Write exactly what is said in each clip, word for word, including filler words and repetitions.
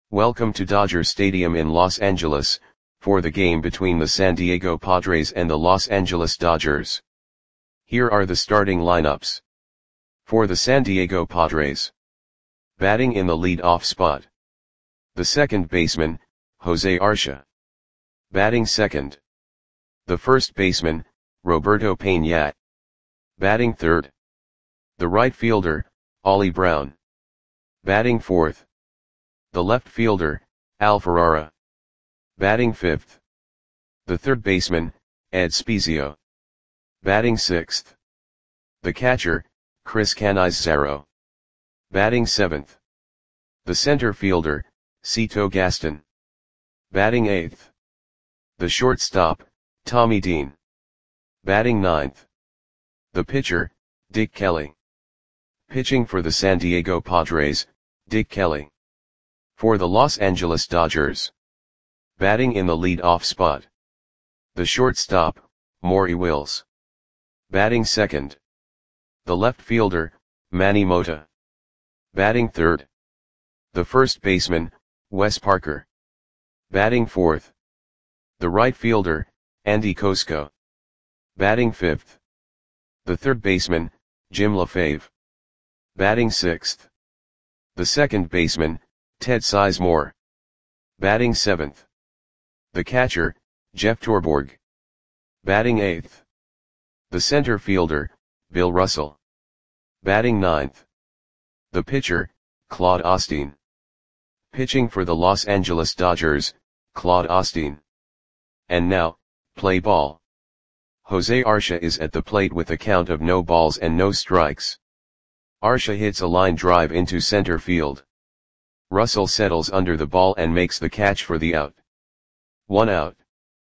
Welcome to Dodger Stadium in Los Angeles, for the game between the San Diego Padres and the Los Angeles Dodgers. Here are the starting lineups. For the San Diego Padres. Batting in the lead-off spot. The second baseman, Jose Arcia. Batting second. The first baseman, Roberto Peña. Batting third. The right fielder, Ollie Brown. Batting fourth. The left fielder, Al Ferrara. Batting fifth. The third baseman, Ed Spiezio. Batting sixth. The catcher, Chris Cannizzaro. Batting seventh. The center fielder, Cito Gaston. Batting eighth. The shortstop, Tommy Dean. Batting ninth. The pitcher, Dick Kelly. Pitching for the San Diego Padres, Dick Kelly. For the Los Angeles Dodgers. Batting in the lead-off spot. The shortstop, Maury Wills. Batting second. The left fielder, Manny Mota. Batting third. The first baseman, Wes Parker. Batting fourth. The right fielder, Andy Cosco. Batting fifth. The third baseman, Jim LaFave. Batting sixth. The second baseman, Ted Sizemore. Batting seventh. The catcher, Jeff Torborg. Batting eighth. The center fielder, Bill Russell. Batting ninth. The pitcher, Claude Osteen. Pitching for the Los Angeles Dodgers, Claude Osteen. And now, play ball. Jose Arcia is at the plate with a count of no balls and no strikes. Arcia hits a line drive into center field. Russell settles under the ball and makes the catch for the out. One out.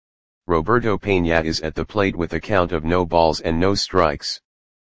Roberto Peña is at the plate with a count of no balls and no strikes.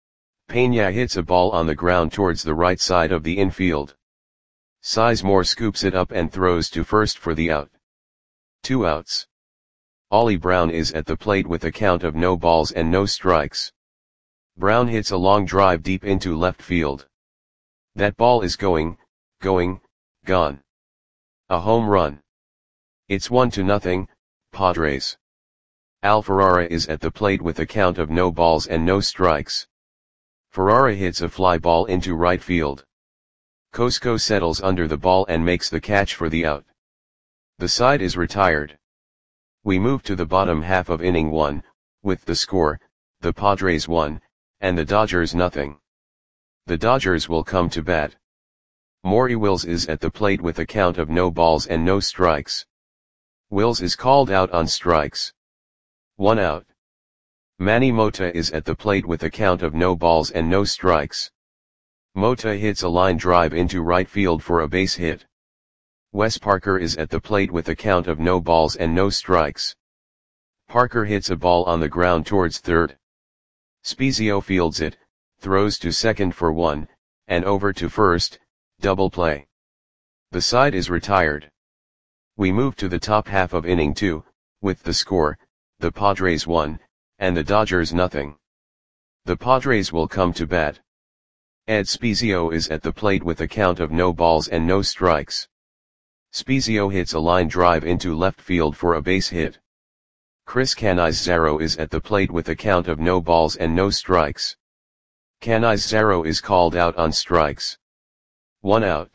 Peña hits a ball on the ground towards the right side of the infield. Sizemore scoops it up and throws to first for the out. Two outs. Ollie Brown is at the plate with a count of no balls and no strikes. Brown hits a long drive deep into left field. That ball is going, going, gone. A home run. It's one to nothing, Padres. Al Ferrara is at the plate with a count of no balls and no strikes. Ferrara hits a fly ball into right field. Cosco settles under the ball and makes the catch for the out. The side is retired. We move to the bottom half of inning one, with the score, the Padres one, and the Dodgers nothing. The Dodgers will come to bat. Maury Wills is at the plate with a count of no balls and no strikes. Wills is called out on strikes. One out. Manny Mota is at the plate with a count of no balls and no strikes. Mota hits a line drive into right field for a base hit. Wes Parker is at the plate with a count of no balls and no strikes. Parker hits a ball on the ground towards third. Spiezio fields it, throws to second for one, and over to first, double play. The side is retired. We move to the top half of inning two, with the score, the Padres one, and the Dodgers nothing. The Padres will come to bat. Ed Spiezio is at the plate with a count of no balls and no strikes. Spiezio hits a line drive into left field for a base hit. Chris Cannizzaro is at the plate with a count of no balls and no strikes. Cannizzaro is called out on strikes. One out.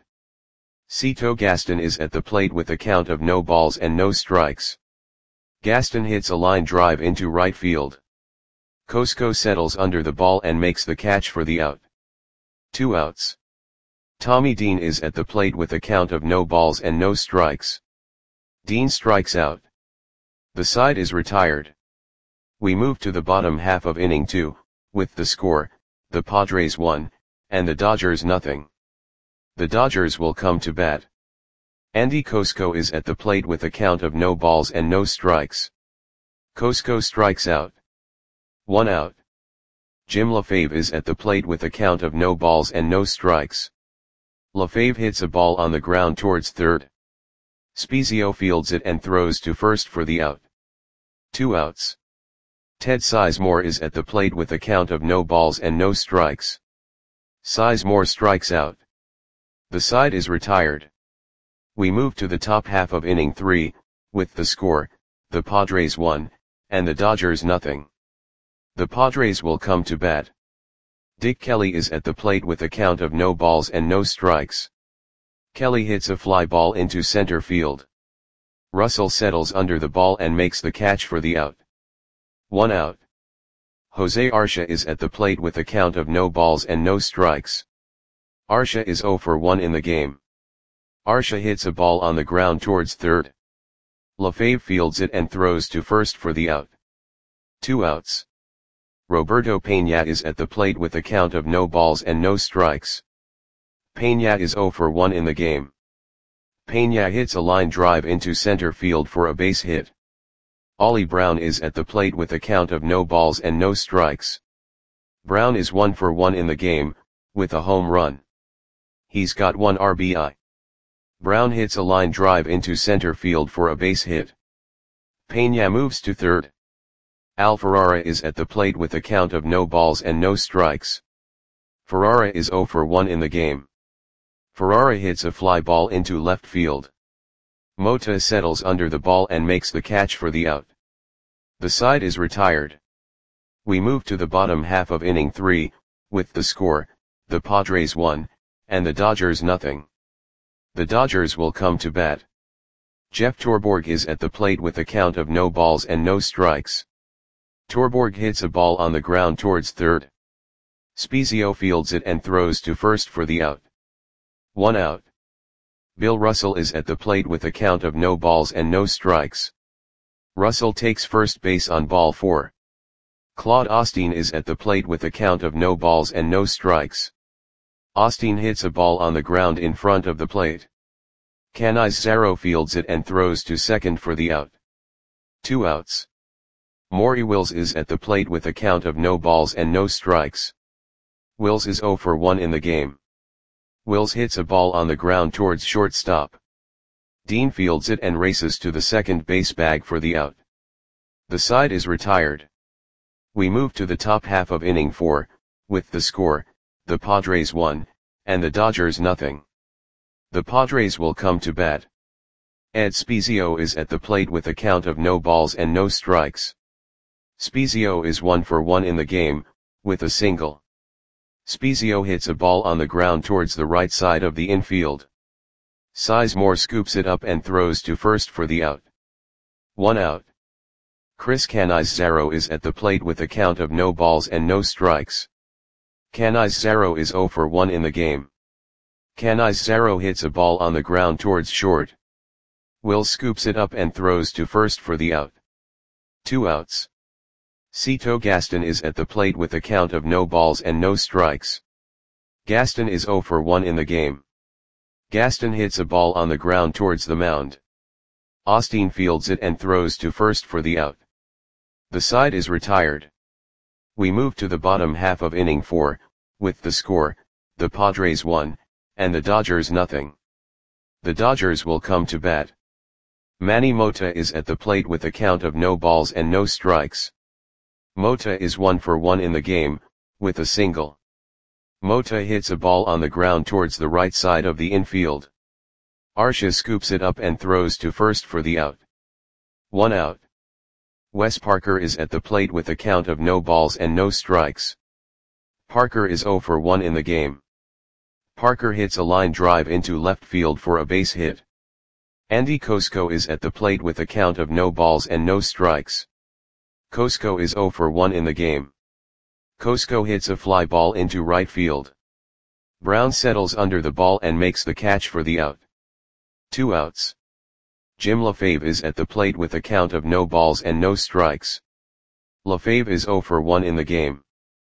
Cito Gaston is at the plate with a count of no balls and no strikes. Gaston hits a line drive into right field. Cosco settles under the ball and makes the catch for the out. Two outs. Tommy Dean is at the plate with a count of no balls and no strikes. Dean strikes out. The side is retired. We move to the bottom half of inning two, with the score, the Padres one, and the Dodgers nothing. The Dodgers will come to bat. Andy Cosco is at the plate with a count of no balls and no strikes. Cosco strikes out. One out. Jim LaFave is at the plate with a count of no balls and no strikes. LaFave hits a ball on the ground towards third. Spiezio fields it and throws to first for the out. Two outs. Ted Sizemore is at the plate with a count of no balls and no strikes. Sizemore strikes out. The side is retired. We move to the top half of inning three, with the score, the Padres one, and the Dodgers nothing. The Padres will come to bat. Dick Kelly is at the plate with a count of no balls and no strikes. Kelly hits a fly ball into center field. Russell settles under the ball and makes the catch for the out. One out. Jose Arcia is at the plate with a count of no balls and no strikes. Arcia is zero for one in the game. Arcia hits a ball on the ground towards third. LaFave fields it and throws to first for the out. Two outs. Roberto Peña is at the plate with a count of no balls and no strikes. Peña is zero for one in the game. Peña hits a line drive into center field for a base hit. Ollie Brown is at the plate with a count of no balls and no strikes. Brown is one for one in the game, with a home run. He's got one R B I. Brown hits a line drive into center field for a base hit. Peña moves to third. Al Ferrara is at the plate with a count of no balls and no strikes. Ferrara is zero for one in the game. Ferrara hits a fly ball into left field. Mota settles under the ball and makes the catch for the out. The side is retired. We move to the bottom half of inning three, with the score, the Padres one, and the Dodgers nothing. The Dodgers will come to bat. Jeff Torborg is at the plate with a count of no balls and no strikes. Torborg hits a ball on the ground towards third. Spezio fields it and throws to first for the out. One out. Bill Russell is at the plate with a count of no balls and no strikes. Russell takes first base on ball four. Claude Osteen is at the plate with a count of no balls and no strikes. Osteen hits a ball on the ground in front of the plate. Canizares fields it and throws to second for the out. Two outs. Maury Wills is at the plate with a count of no balls and no strikes. Wills is zero for one in the game. Wills hits a ball on the ground towards shortstop. Dean fields it and races to the second base bag for the out. The side is retired. We move to the top half of inning four, with the score, the Padres one, and the Dodgers nothing. The Padres will come to bat. Ed Spezio is at the plate with a count of no balls and no strikes. Spezio is one for one in the game, with a single. Spezio hits a ball on the ground towards the right side of the infield. Sizemore scoops it up and throws to first for the out. One out. Chris Canizares is at the plate with a count of no balls and no strikes. Canizares is zero for one in the game. Canizares hits a ball on the ground towards short. Will scoops it up and throws to first for the out. Two outs. Cito Gaston is at the plate with a count of no balls and no strikes. Gaston is zero for one in the game. Gaston hits a ball on the ground towards the mound. Osteen fields it and throws to first for the out. The side is retired. We move to the bottom half of inning four, with the score, the Padres one, and the Dodgers nothing. The Dodgers will come to bat. Manny Mota is at the plate with a count of no balls and no strikes. Mota is one for one in the game, with a single. Mota hits a ball on the ground towards the right side of the infield. Arcia scoops it up and throws to first for the out. One out. Wes Parker is at the plate with a count of no balls and no strikes. Parker is zero for one in the game. Parker hits a line drive into left field for a base hit. Andy Kosko is at the plate with a count of no balls and no strikes. Kosko is zero for one in the game. Kosko hits a fly ball into right field. Brown settles under the ball and makes the catch for the out. Two outs. Jim LaFave is at the plate with a count of no balls and no strikes. LaFave is zero for one in the game.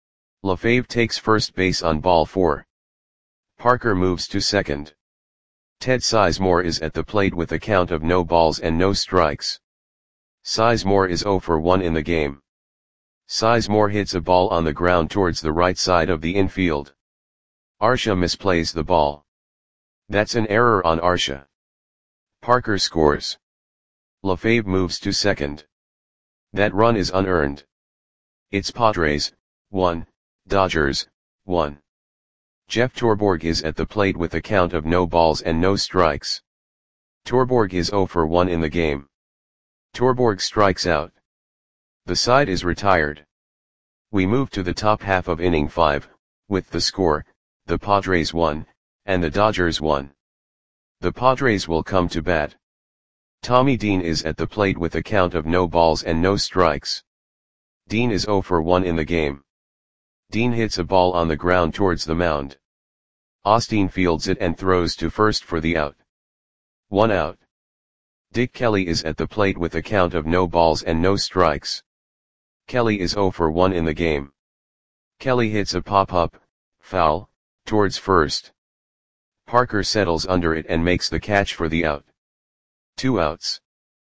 LaFave takes first base on ball four. Parker moves to second. Ted Sizemore is at the plate with a count of no balls and no strikes. Sizemore is zero for one in the game. Sizemore hits a ball on the ground towards the right side of the infield. Arcia misplays the ball. That's an error on Arcia. Parker scores. LaFave moves to second. That run is unearned. It's Padres, one, Dodgers, one. Jeff Torborg is at the plate with a count of no balls and no strikes. Torborg is zero for one in the game. Torborg strikes out. The side is retired. We move to the top half of inning five, with the score, the Padres one, and the Dodgers one. The Padres will come to bat. Tommy Dean is at the plate with a count of no balls and no strikes. Dean is zero for one in the game. Dean hits a ball on the ground towards the mound. Osteen fields it and throws to first for the out. One out. Dick Kelly is at the plate with a count of no balls and no strikes. Kelly is zero for one in the game. Kelly hits a pop-up, foul, towards first. Parker settles under it and makes the catch for the out. Two outs.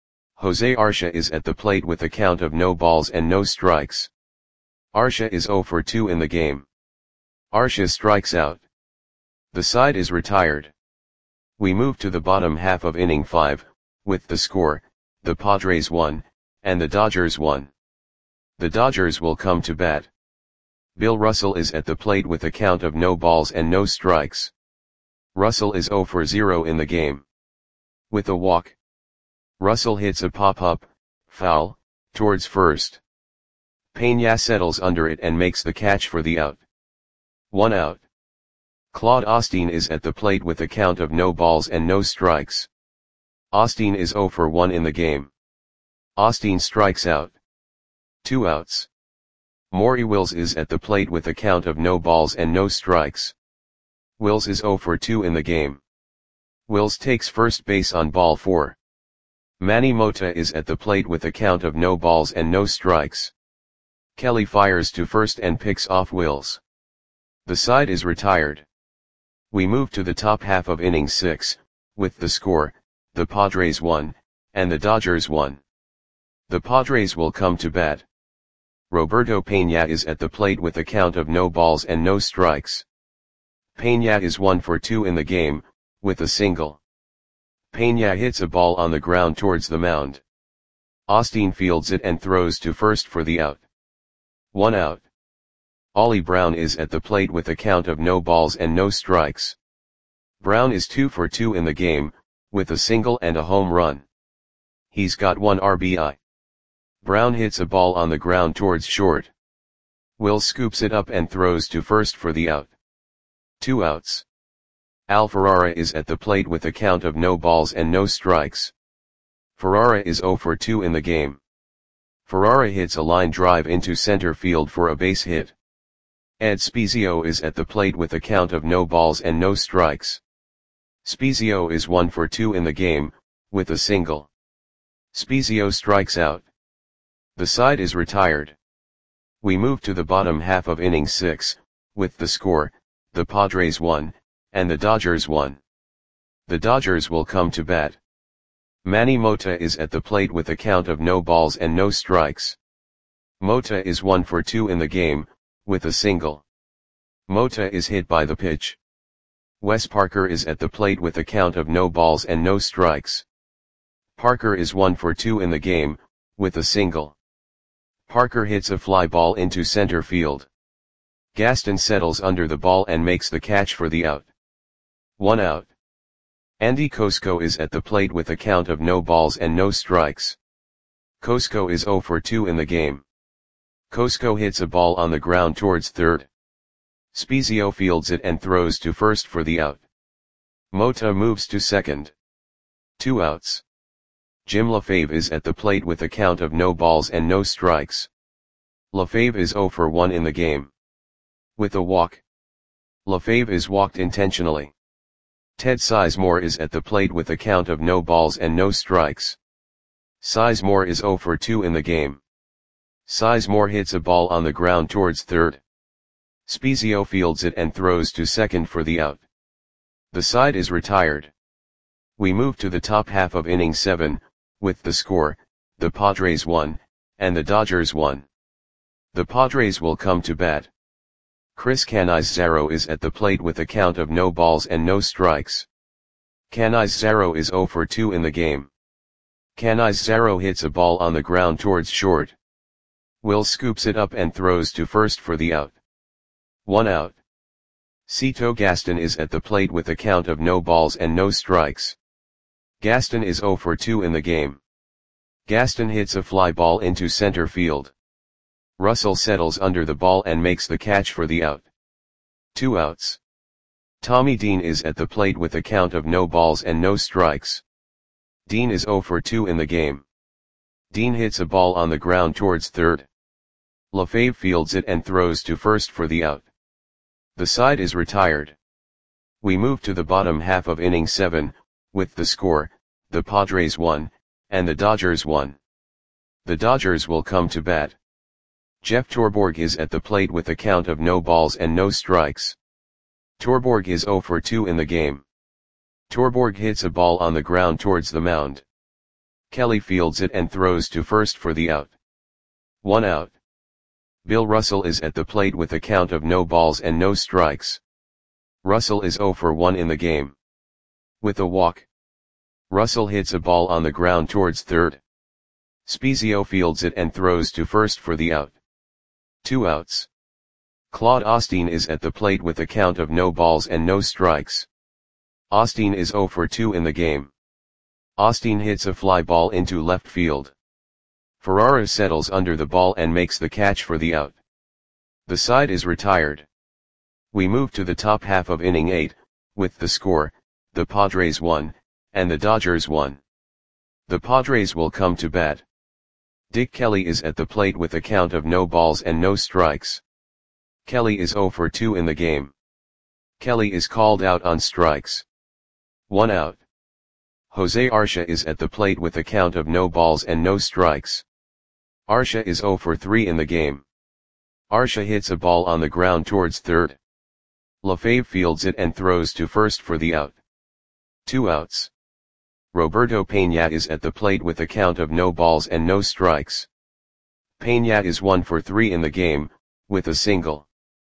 Jose Arcia is at the plate with a count of no balls and no strikes. Arcia is zero for two in the game. Arcia strikes out. The side is retired. We move to the bottom half of inning five, with the score, the Padres one, and the Dodgers one. The Dodgers will come to bat. Bill Russell is at the plate with a count of no balls and no strikes. Russell is zero for zero in the game. With a walk. Russell hits a pop-up, foul, towards first. Peña settles under it and makes the catch for the out. One out. Claude Osteen is at the plate with a count of no balls and no strikes. Osteen is zero for one in the game. Osteen strikes out. Two outs. Maury Wills is at the plate with a count of no balls and no strikes. Wills is zero for two in the game. Wills takes first base on ball four. Manny Mota is at the plate with a count of no balls and no strikes. Kelly fires to first and picks off Wills. The side is retired. We move to the top half of inning six, with the score, the Padres one, and the Dodgers one. The Padres will come to bat. Roberto Peña is at the plate with a count of no balls and no strikes. Peña is one for two in the game, with a single. Peña hits a ball on the ground towards the mound. Osteen fields it and throws to first for the out. One out. Ollie Brown is at the plate with a count of no balls and no strikes. Brown is two for two in the game, with a single and a home run. He's got one R B I. Brown hits a ball on the ground towards short. Will scoops it up and throws to first for the out. Two outs. Al Ferrara is at the plate with a count of no balls and no strikes. Ferrara is zero for two in the game. Ferrara hits a line drive into center field for a base hit. Ed Spezio is at the plate with a count of no balls and no strikes. Spezio is one for two in the game, with a single. Spezio strikes out. The side is retired. We move to the bottom half of inning six, with the score, the Padres one, and the Dodgers one. The Dodgers will come to bat. Manny Mota is at the plate with a count of no balls and no strikes. Mota is one for two in the game, with a single. Mota is hit by the pitch. Wes Parker is at the plate with a count of no balls and no strikes. Parker is one for two in the game, with a single. Parker hits a fly ball into center field. Gaston settles under the ball and makes the catch for the out. One out. Andy Cosco is at the plate with a count of no balls and no strikes. Cosco is zero for two in the game. Cosco hits a ball on the ground towards third. Spezio fields it and throws to first for the out. Mota moves to second. Two outs. Jim LaFave is at the plate with a count of no balls and no strikes. LaFave is zero for one in the game. With a walk. LaFave is walked intentionally. Ted Sizemore is at the plate with a count of no balls and no strikes. Sizemore is zero for two in the game. Sizemore hits a ball on the ground towards third. Spezio fields it and throws to second for the out. The side is retired. We move to the top half of inning seven, with the score, the Padres one, and the Dodgers one. The Padres will come to bat. Chris Canizaro is at the plate with a count of no balls and no strikes. Canizaro is zero for two in the game. Canizaro hits a ball on the ground towards short. Will scoops it up and throws to first for the out. One out. Cito Gaston is at the plate with a count of no balls and no strikes. Gaston is zero for two in the game. Gaston hits a fly ball into center field. Russell settles under the ball and makes the catch for the out. Two outs. Tommy Dean is at the plate with a count of no balls and no strikes. Dean is zero for two in the game. Dean hits a ball on the ground towards third. LaFave fields it and throws to first for the out. The side is retired. We move to the bottom half of inning seven, with the score, the Padres won, and the Dodgers won. The Dodgers will come to bat. Jeff Torborg is at the plate with a count of no balls and no strikes. Torborg is zero for two in the game. Torborg hits a ball on the ground towards the mound. Kelly fields it and throws to first for the out. One out. Bill Russell is at the plate with a count of no balls and no strikes. Russell is zero for one in the game. With a walk. Russell hits a ball on the ground towards third. Spezio fields it and throws to first for the out. Two outs. Claude Osteen is at the plate with a count of no balls and no strikes. Osteen is zero for two in the game. Osteen hits a fly ball into left field. Ferrara settles under the ball and makes the catch for the out. The side is retired. We move to the top half of inning eight, with the score, the Padres won, and the Dodgers won. The Padres will come to bat. Dick Kelly is at the plate with a count of no balls and no strikes. Kelly is zero for two in the game. Kelly is called out on strikes. One out. Jose Arcia is at the plate with a count of no balls and no strikes. Arcia is zero for three in the game. Arcia hits a ball on the ground towards third. LaFave fields it and throws to first for the out. Two outs. Roberto Peña is at the plate with a count of no balls and no strikes. Peña is one for three in the game, with a single.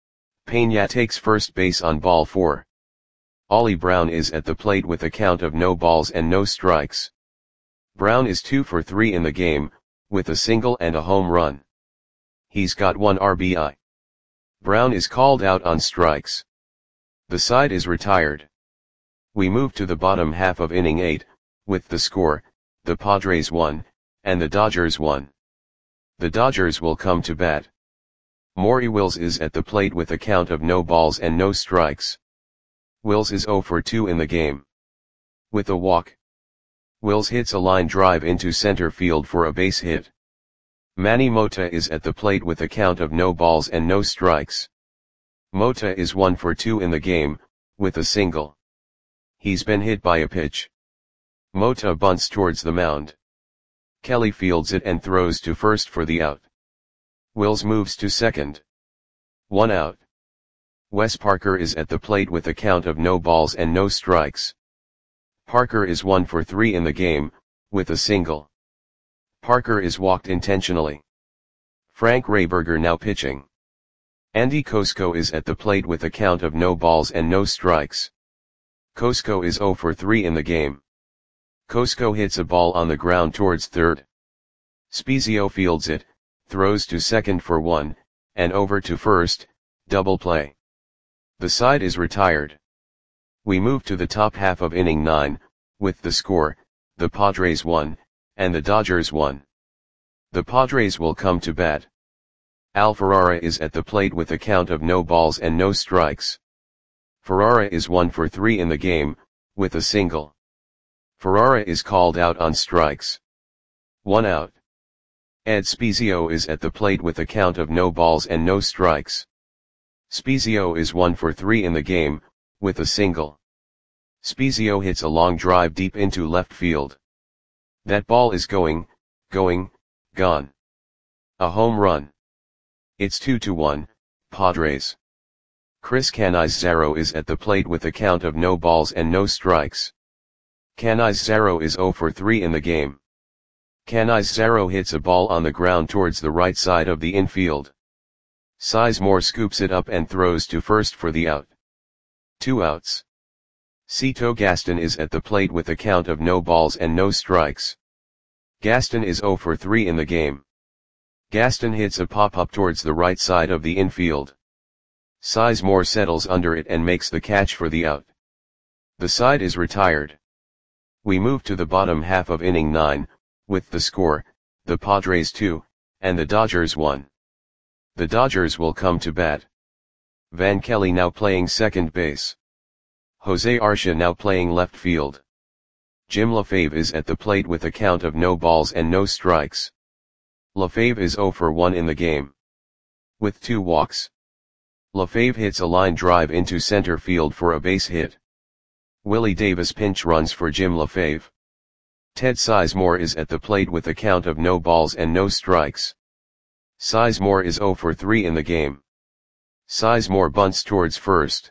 Peña takes first base on ball four. Ollie Brown is at the plate with a count of no balls and no strikes. Brown is two for three in the game, with a single and a home run. He's got one R B I. Brown is called out on strikes. The side is retired. We move to the bottom half of inning eight, with the score, the Padres won, and the Dodgers won. The Dodgers will come to bat. Maury Wills is at the plate with a count of no balls and no strikes. Wills is zero for two in the game. With a walk. Wills hits a line drive into center field for a base hit. Manny Mota is at the plate with a count of no balls and no strikes. Mota is one for two in the game, with a single. He's been hit by a pitch. Mota bunts towards the mound. Kelly fields it and throws to first for the out. Wills moves to second. One out. Wes Parker is at the plate with a count of no balls and no strikes. Parker is one for three in the game, with a single. Parker is walked intentionally. Frank Rayberger now pitching. Andy Kosko is at the plate with a count of no balls and no strikes. Kosko is zero for three in the game. Kosko hits a ball on the ground towards third. Spezio fields it, throws to second for one, and over to first, double play. The side is retired. We move to the top half of inning nine, with the score, the Padres won, and the Dodgers won. The Padres will come to bat. Al Ferrara is at the plate with a count of no balls and no strikes. Ferrara is one for three in the game, with a single. Ferrara is called out on strikes. One out. Ed Spezio is at the plate with a count of no balls and no strikes. Spezio is one for three in the game, with a single. Spezio hits a long drive deep into left field. That ball is going, going, gone. A home run. It's two to one, Padres. Chris Canizaro is at the plate with a count of no balls and no strikes. Canizaro is zero for three in the game. Canizaro hits a ball on the ground towards the right side of the infield. Sizemore scoops it up and throws to first for the out. Two outs. Cito Gaston is at the plate with a count of no balls and no strikes. Gaston is zero for three in the game. Gaston hits a pop-up towards the right side of the infield. Sizemore settles under it and makes the catch for the out. The side is retired. We move to the bottom half of inning nine, with the score, the Padres two, and the Dodgers one. The Dodgers will come to bat. Van Kelly now playing second base. Jose Arcia now playing left field. Jim LaFave is at the plate with a count of no balls and no strikes. LaFave is oh for one in the game, with two walks. LaFave hits a line drive into center field for a base hit. Willie Davis pinch runs for Jim LaFave. Ted Sizemore is at the plate with a count of no balls and no strikes. Sizemore is oh for three in the game. Sizemore bunts towards first.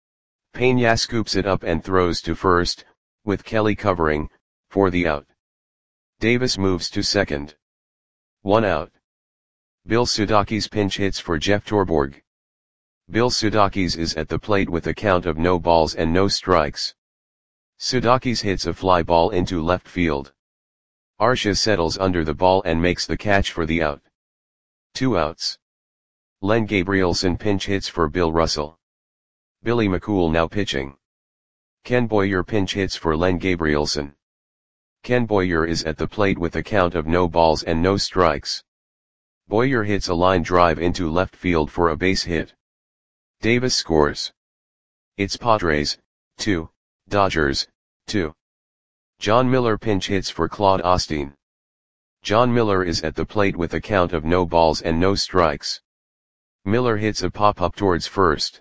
Peña scoops it up and throws to first, with Kelly covering, for the out. Davis moves to second. One out. Bill Sudakis pinch hits for Jeff Torborg. Bill Sudakis is at the plate with a count of no balls and no strikes. Sudakis hits a fly ball into left field. Arcia settles under the ball and makes the catch for the out. Two outs. Len Gabrielson pinch hits for Bill Russell. Billy McCool now pitching. Ken Boyer pinch hits for Len Gabrielson. Ken Boyer is at the plate with a count of no balls and no strikes. Boyer hits a line drive into left field for a base hit. Davis scores. It's Padres, two, Dodgers, two. John Miller pinch hits for Claude Osteen. John Miller is at the plate with a count of no balls and no strikes. Miller hits a pop-up towards first.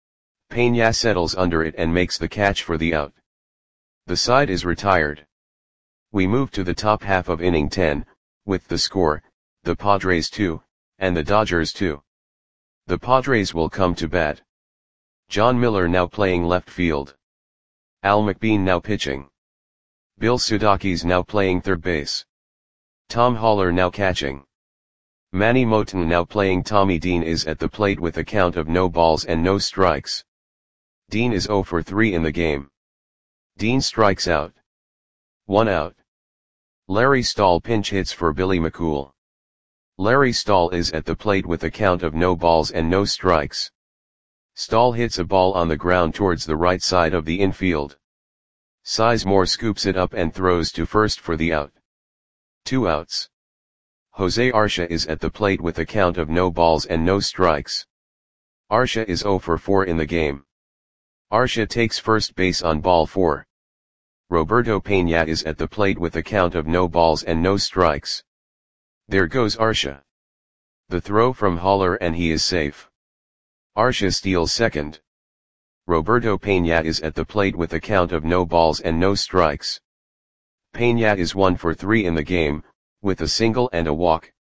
Peña settles under it and makes the catch for the out. The side is retired. We move to the top half of inning ten, with the score, the Padres two, and the Dodgers two. The Padres will come to bat. John Miller now playing left field. Al McBean now pitching. Bill Sudakis now playing third base. Tom Haller now catching. Manny Moten now playing Tommy Dean is at the plate with a count of no balls and no strikes. Dean is oh for three in the game. Dean strikes out. One out. Larry Stahl pinch hits for Billy McCool. Larry Stahl is at the plate with a count of no balls and no strikes. Stahl hits a ball on the ground towards the right side of the infield. Sizemore scoops it up and throws to first for the out. Two outs. Jose Arcia is at the plate with a count of no balls and no strikes. Arcia is oh for four in the game. Arcia takes first base on ball four. Roberto Peña is at the plate with a count of no balls and no strikes. There goes Arcia. The throw from Haller and he is safe. Arcia steals second. Roberto Peña is at the plate with a count of no balls and no strikes. Peña is one for three in the game, with a single and a walk.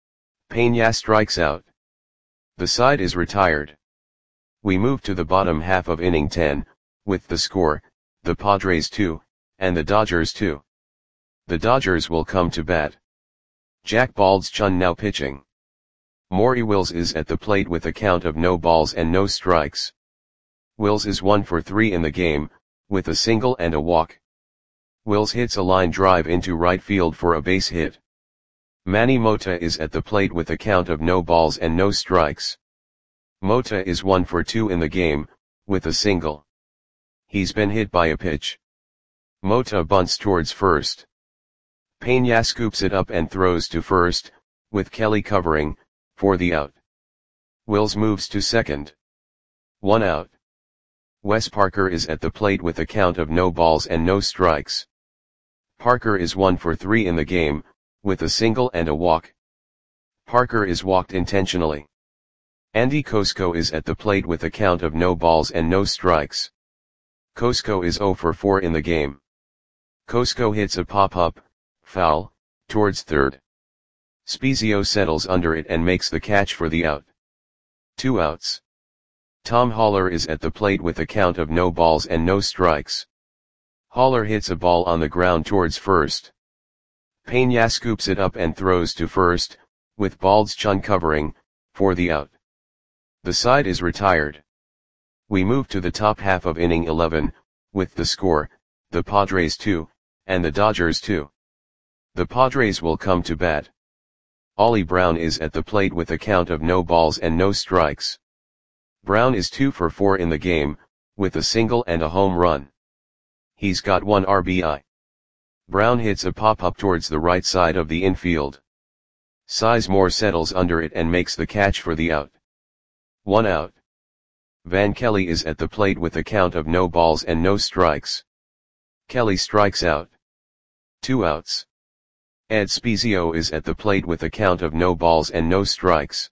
Peña strikes out. The side is retired. We move to the bottom half of inning ten, with the score, the Padres two, and the Dodgers two. The Dodgers will come to bat. Jack Baldschun now pitching. Maury Wills is at the plate with a count of no balls and no strikes. Wills is one for three in the game, with a single and a walk. Wills hits a line drive into right field for a base hit. Manny Mota is at the plate with a count of no balls and no strikes. Mota is one for two in the game, with a single. He's been hit by a pitch. Mota bunts towards first. Peña scoops it up and throws to first, with Kelly covering, for the out. Wills moves to second. One out. Wes Parker is at the plate with a count of no balls and no strikes. Parker is one for three in the game, with a single and a walk. Parker is walked intentionally. Andy Kosko is at the plate with a count of no balls and no strikes. Kosko is oh for four in the game. Kosko hits a pop-up, foul, towards third. Spezio settles under it and makes the catch for the out. Two outs. Tom Haller is at the plate with a count of no balls and no strikes. Haller hits a ball on the ground towards first. Peña scoops it up and throws to first, with Baldschun covering, for the out. The side is retired. We move to the top half of inning eleven, with the score, the Padres two, and the Dodgers two. The Padres will come to bat. Ollie Brown is at the plate with a count of no balls and no strikes. Brown is two for four in the game, with a single and a home run. He's got one R B I. Brown hits a pop-up towards the right side of the infield. Sizemore settles under it and makes the catch for the out. One out. Van Kelly is at the plate with a count of no balls and no strikes. Kelly strikes out. Two outs. Ed Spezio is at the plate with a count of no balls and no strikes.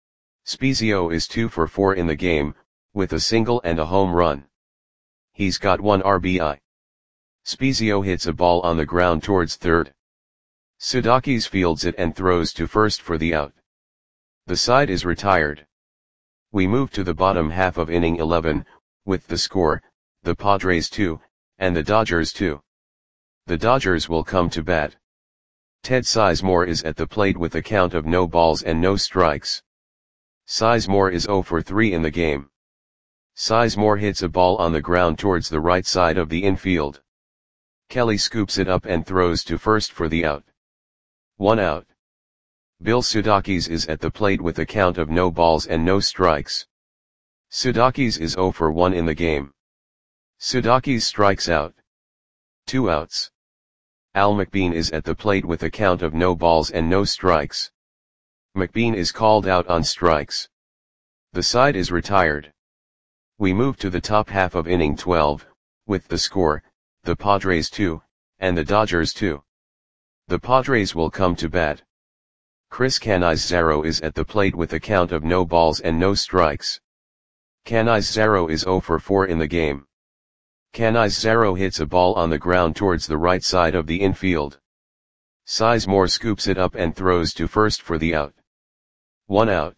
Spezio is two for four in the game, with a single and a home run. He's got one R B I. Spezio hits a ball on the ground towards third. Sudakis fields it and throws to first for the out. The side is retired. We move to the bottom half of inning eleven, with the score, the Padres two, and the Dodgers two. The Dodgers will come to bat. Ted Sizemore is at the plate with a count of no balls and no strikes. Sizemore is zero for three in the game. Sizemore hits a ball on the ground towards the right side of the infield. Kelly scoops it up and throws to first for the out. One out. Bill Sudakis is at the plate with a count of no balls and no strikes. Sudakis is zero for one in the game. Sudakis strikes out. Two outs. Al McBean is at the plate with a count of no balls and no strikes. McBean is called out on strikes. The side is retired. We move to the top half of inning twelve, with the score, the Padres two, and the Dodgers two. The Padres will come to bat. Chris Canizaro is at the plate with a count of no balls and no strikes. Canizaro is zero for four in the game. Canizaro hits a ball on the ground towards the right side of the infield. Sizemore scoops it up and throws to first for the out. One out.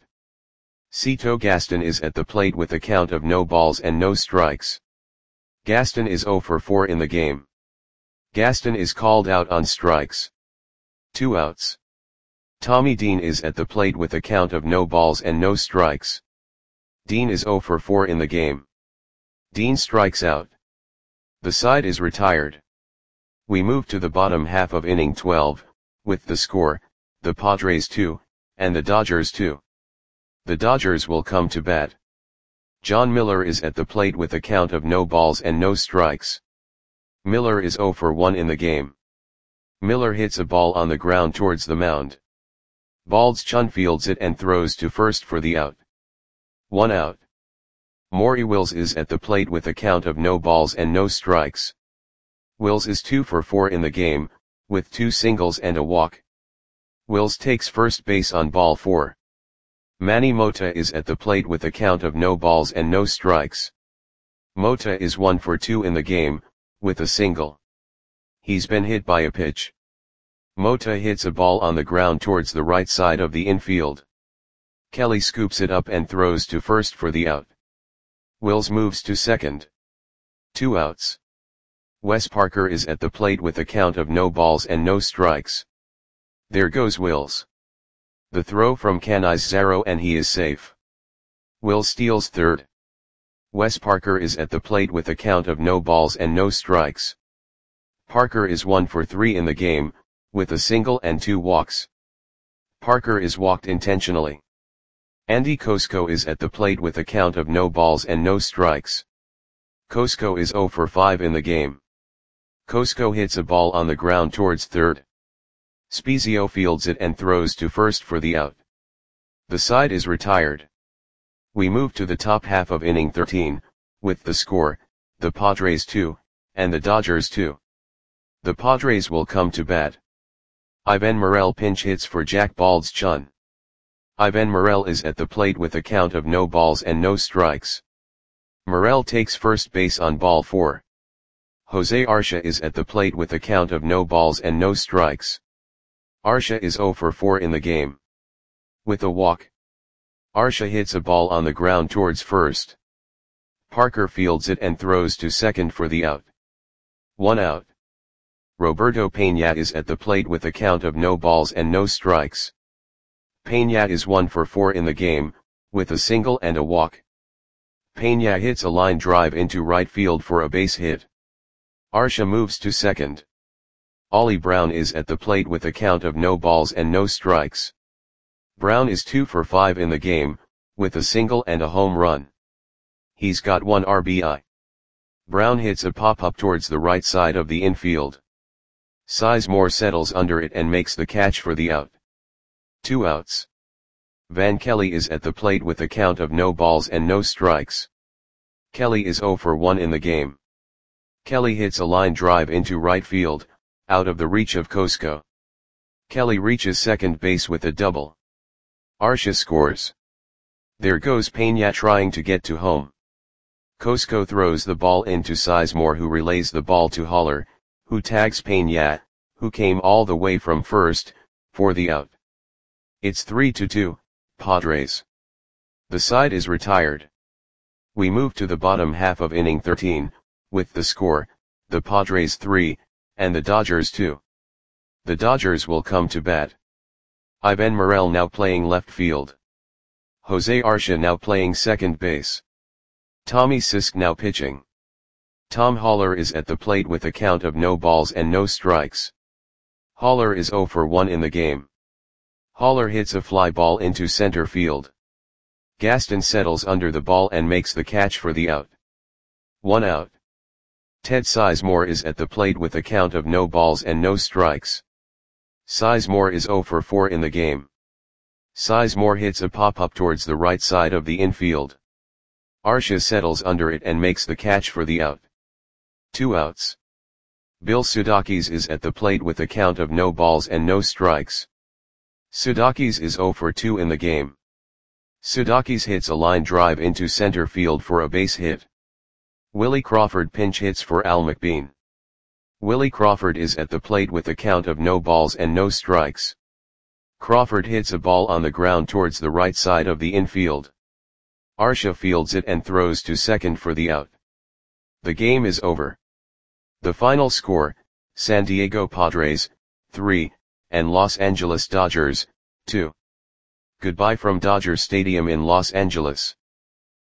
Cito Gaston is at the plate with a count of no balls and no strikes. Gaston is zero for four in the game. Gaston is called out on strikes. Two outs. Tommy Dean is at the plate with a count of no balls and no strikes. Dean is zero for four in the game. Dean strikes out. The side is retired. We move to the bottom half of inning twelve, with the score, the Padres two, and the Dodgers two. The Dodgers will come to bat. John Miller is at the plate with a count of no balls and no strikes. Miller is zero for one in the game. Miller hits a ball on the ground towards the mound. Balds Chun fields it and throws to first for the out. One out. Maury Wills is at the plate with a count of no balls and no strikes. Wills is two for four in the game, with two singles and a walk. Wills takes first base on ball four. Manny Mota is at the plate with a count of no balls and no strikes. Mota is one for two in the game, with a single. He's been hit by a pitch. Mota hits a ball on the ground towards the right side of the infield. Kelly scoops it up and throws to first for the out. Wills moves to second. Two outs. Wes Parker is at the plate with a count of no balls and no strikes. There goes Wills. The throw from Canizaro and he is safe. Wills steals third. Wes Parker is at the plate with a count of no balls and no strikes. Parker is one for three in the game, with a single and two walks. Parker is walked intentionally. Andy Kosko is at the plate with a count of no balls and no strikes. Kosko is zero for five in the game. Kosko hits a ball on the ground towards third. Spezio fields it and throws to first for the out. The side is retired. We move to the top half of inning thirteen, with the score, the Padres two, and the Dodgers two. The Padres will come to bat. Ivan Morel pinch hits for Jack Balds Chun. Ivan Morel is at the plate with a count of no balls and no strikes. Morel takes first base on ball four. Jose Arcia is at the plate with a count of no balls and no strikes. Arcia is zero for four in the game. With a walk. Arcia hits a ball on the ground towards first. Parker fields it and throws to second for the out. One out. Roberto Peña is at the plate with a count of no balls and no strikes. Peña is one for four in the game, with a single and a walk. Peña hits a line drive into right field for a base hit. Arcia moves to second. Ollie Brown is at the plate with a count of no balls and no strikes. Brown is two for five in the game, with a single and a home run. He's got one R B I. Brown hits a pop-up towards the right side of the infield. Sizemore settles under it and makes the catch for the out. Two outs. Van Kelly is at the plate with a count of no balls and no strikes. Kelly is oh for one in the game. Kelly hits a line drive into right field, out of the reach of Cosco. Kelly reaches second base with a double. Arcia scores. There goes Peña trying to get to home. Cosco throws the ball into Sizemore, who relays the ball to Haller, who tags Peña, who came all the way from first, for the out. It's three to two, Padres. The side is retired. We move to the bottom half of inning thirteen, with the score, the Padres three, and the Dodgers two. The Dodgers will come to bat. Ivan Morel now playing left field. Jose Arcia now playing second base. Tommy Sisk now pitching. Tom Haller is at the plate with a count of no balls and no strikes. Haller is oh for one in the game. Haller hits a fly ball into center field. Gaston settles under the ball and makes the catch for the out. One out. Ted Sizemore is at the plate with a count of no balls and no strikes. Sizemore is oh for four in the game. Sizemore hits a pop-up towards the right side of the infield. Arcia settles under it and makes the catch for the out. Two outs. Bill Sudakis is at the plate with a count of no balls and no strikes. Sudakis is oh for two in the game. Sudakis hits a line drive into center field for a base hit. Willie Crawford pinch hits for Al McBean. Willie Crawford is at the plate with a count of no balls and no strikes. Crawford hits a ball on the ground towards the right side of the infield. Arcia fields it and throws to second for the out. The game is over. The final score, San Diego Padres, three, and Los Angeles Dodgers, two. Goodbye from Dodger Stadium in Los Angeles.